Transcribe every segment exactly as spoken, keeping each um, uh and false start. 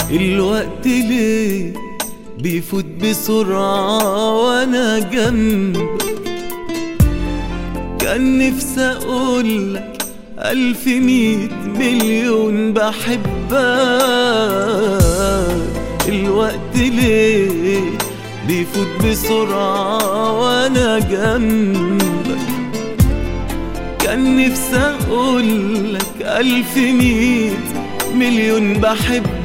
الوقت ليه بيفوت بسرعة وانا جنبك؟ كان نفسي اقولك الف ميت مليون بحبك. الوقت ليه بيفوت بسرعة وانا جنبك؟ كان نفسي اقولك الف ميت مليون بحبك.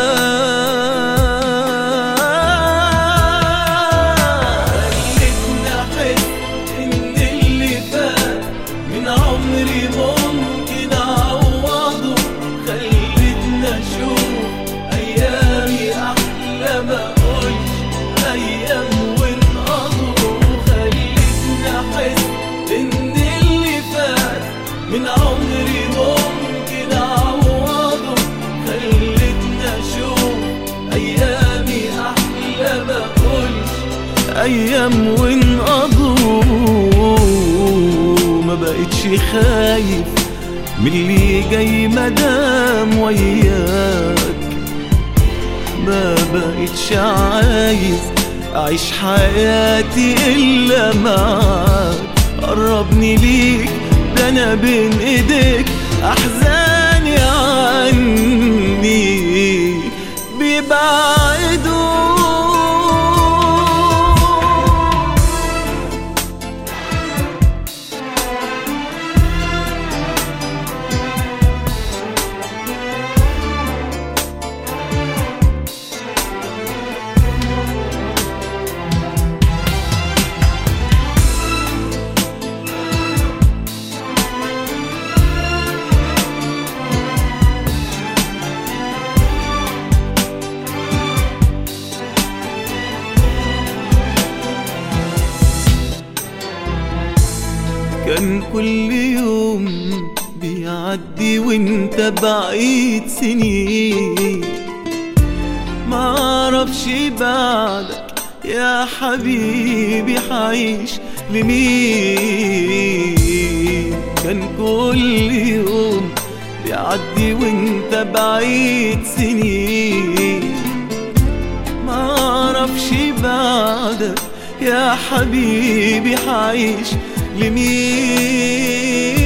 خلتني احس ان اللي فات من عمري ممكن اعوضه. خلتني اشوف ايامي احلى ما اقولش ايام وانقضوا. خلتني احس ان اللي فات من عمري ممكن اعوضه. خلتني اشوف ايامي احلى ما اقولش ايام وانقضوا. ما بقتش خايف من اللي جاي مدام وياك. ما بقتش عايز اعيش حياتي الا معاك. قربني ليك ده انا بين ايديك احزاني عني بيبعدوا. كان كل يوم بيعدي وانت بعيد سنين. معرفش بعدك يا حبيبي حعيش لمين. كان كل يوم بيعدي وانت بعيد سنين. معرفش بعدك يا حبيبي حعيش لمين.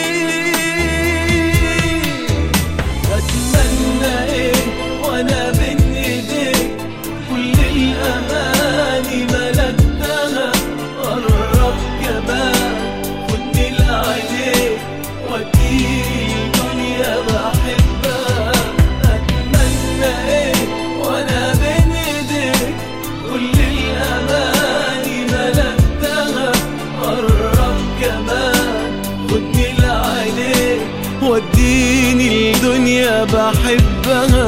أتمنى إيه وأنا بين إيديك كل الأماني ملكتها. قرب كمان خدني لعينيك وديني الدنيا بحبها. أتمنى إيه وأنا بين إيديك كل الأماني ملكتها. قرب كمان خدني لعينيك وديني الدنيا بحبها.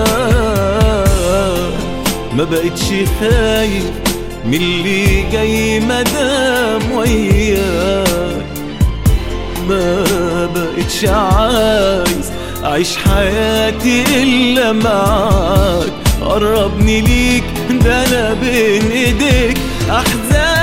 ما بقتش خايف من اللي جاي مدام وياك. ما بقتش عايز اعيش حياتي الا معاك. قربني ليك ده انا بين ايديك احزان